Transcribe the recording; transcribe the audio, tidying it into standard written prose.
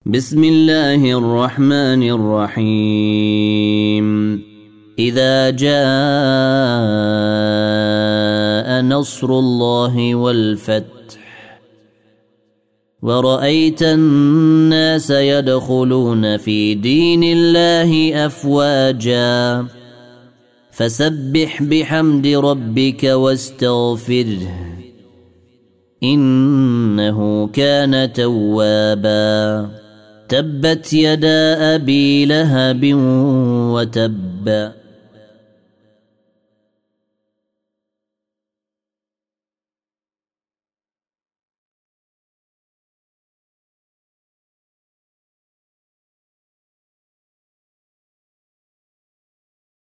بسم الله الرحمن الرحيم إذا جاء نصر الله والفتح ورأيت الناس يدخلون في دين الله أفواجا فسبح بحمد ربك واستغفره إنه كان توابا تبت يدا أبي لهب وتب